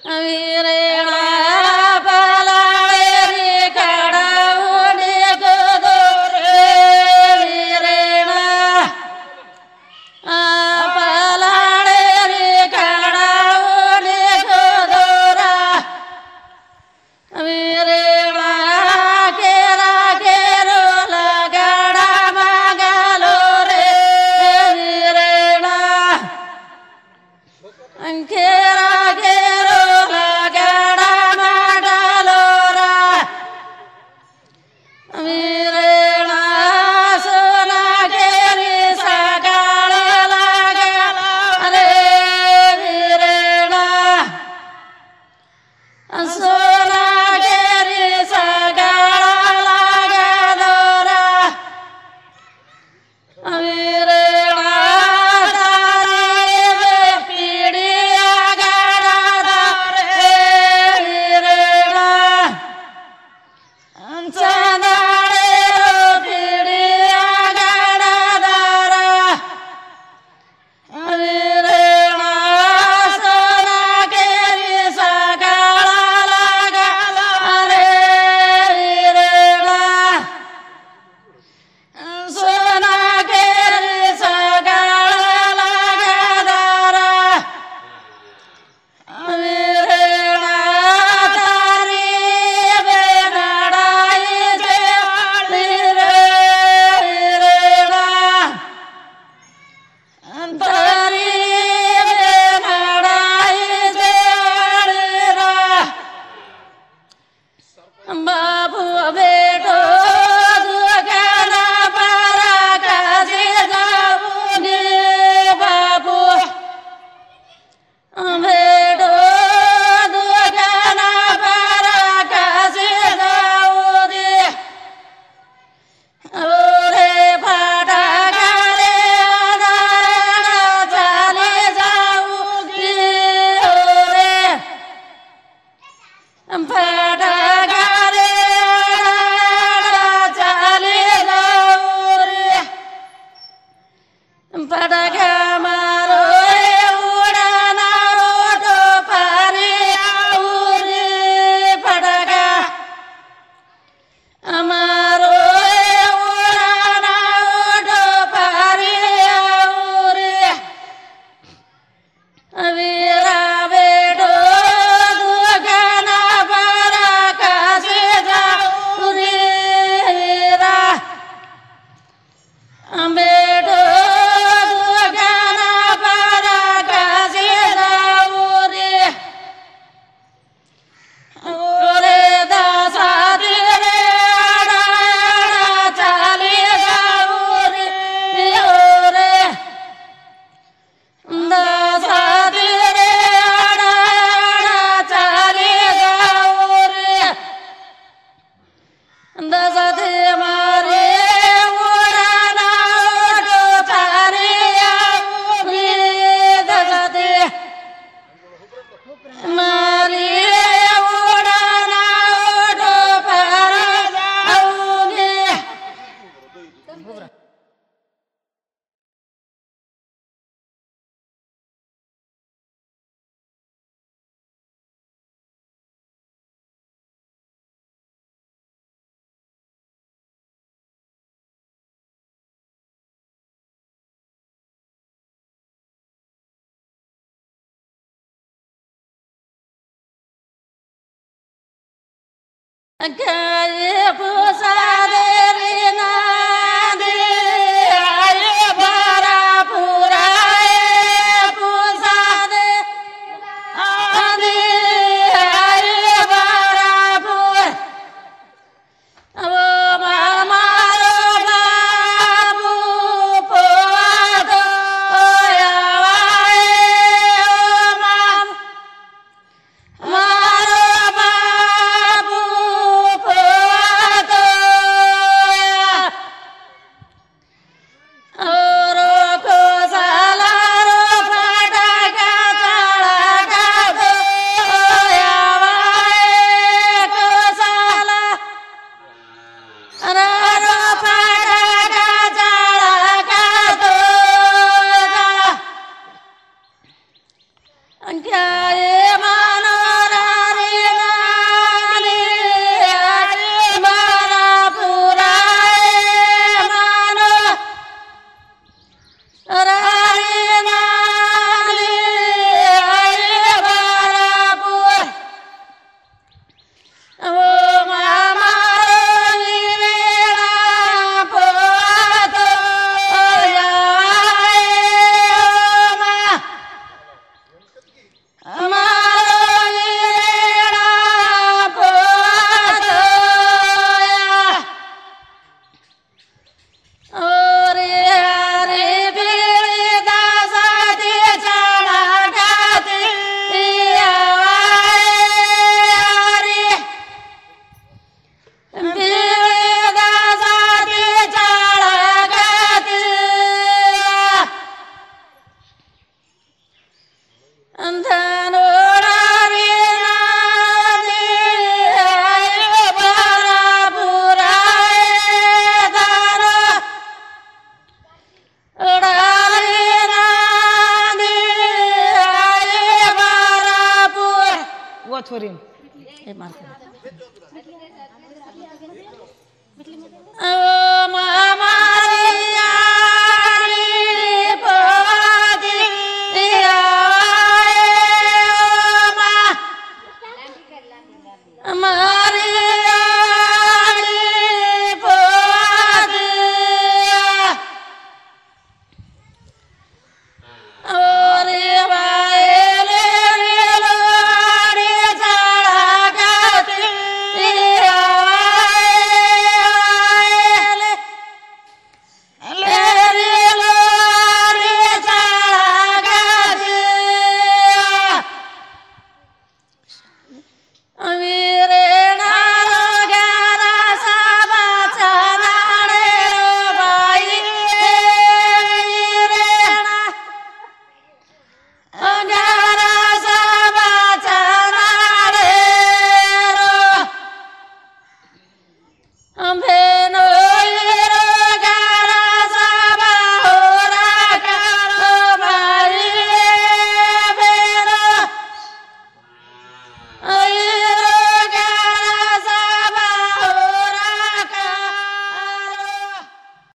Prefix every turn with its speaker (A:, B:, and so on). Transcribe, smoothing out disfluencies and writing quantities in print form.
A: ವೀರೇಣ ಪಲಾಳೇರಿ ಕಡವುಡಿ ಕುದುರೆ ವೀರೇಣ ಪಲಾಳೇರಿ ಕಡವುಡಿ ಕುದುರ ವೀರೇಣ ಕೇರ ಕೇರುಲ ಗಡ ಮಗಲು ರೇ ವೀರೇಣ ಕೇರ ಕೇರುಲ ಗಡ ಮಾಡಲೋರ ವೀರೇಣ ಸುನ ಕೇರಿ ಸಗಾಳ ರೇ ವೀರೇಣ ಸುನ ಕೇರಿ ಸಗಾಳ ಗದೋರ ವೀರೇಣ ತಾರಿವೆ ಪಿಡಿಯ ಗಡದ ರೇ ವೀರೇಣ ಚಂದಳೆರು ಪಿಡಿಯ ಗಡದರ ವೀರೇಣ ಸೋನ ಕೇರಿ ಸಗಾಳ ರೇ ವೀರೇಣ ಸೋನ ಕೇರಿ ಸಗಾಳ ಗದರ ವೀರೇಣ ತಾರಿವೆ ನಡಾಯಿ ಜೇವಳಿ ರೇ ವೀರೇಣ ತಾರಿವೆ ನಡಾಯಿ ಜೇವಳಿ ರಾ ಬಾಬು ಬೇಟೋ ದುಗನ ಪರ ಕಾಜಿ ಜಾವುಗೆ ಬಾಬು ಬೇಟೋ ದುಗನ ಪರ ಕಾಜಿ ಜಾವುಗೆ ಓರೆ ಪಟಕರೆ ಧಾರಣ ಚಾಲಿ ಜಾವುಗೆ ಓರೆ ಪಟಕರೆ ಚಾಲಿ ಜಾವುರೆ ಪಟಕ ಮಾರೋ ಉಡನ ರೋಟೋ ಪಾರಿ ಊರಿ ಪಟಕ ಅಮಾರೋ ಉಡನ ರೋಟೋ ಪಾರಿ ಊರಿ ವೀರ ಬೇಡೋ ದುಗನ ಪರ ಕಾಸಿ ಜಾವುರಿ ವೀರ ಬೇಡೋ ದುಗನ ಪರ ಕಾಸಿ ಜಾವುರಿ ಓರೆ ದಾಸಾದಿ ರೇ ಅಡಾಡ ಚಾಲಿ ಜಾವುರಿ ಓರೆ ದಾಸಾದಿ ರೇ ಅಡಾಡ ಚಾಲಿ ಜಾವುರಿ ದಸದಿ ಮಾರಿ ಉಡನ ಓಟೋ ಪಾರಿ ಊರಿ ದಸದಿ ಮಾರಿ ಉಡನ ಓಟೋ ಪಾರಿ ಊರಿ ಕಾಯಿ ಪುಸಾದೇರಿ ನಾದಿ ಆಯ ಬರ ಪುರ ಪುಸಾದೆ ಆದಿ ಆಯ ಬರ ಪುರ ಓ ಮಾರೋ ಬಾಬು ಪೋವಾದೋ ಯಾವಾಯ ಮಾಮ ಮಾರೋ ಬಾಬು ಪೋವಾದೋ
B: છોરી
A: એ મારતા
B: મારો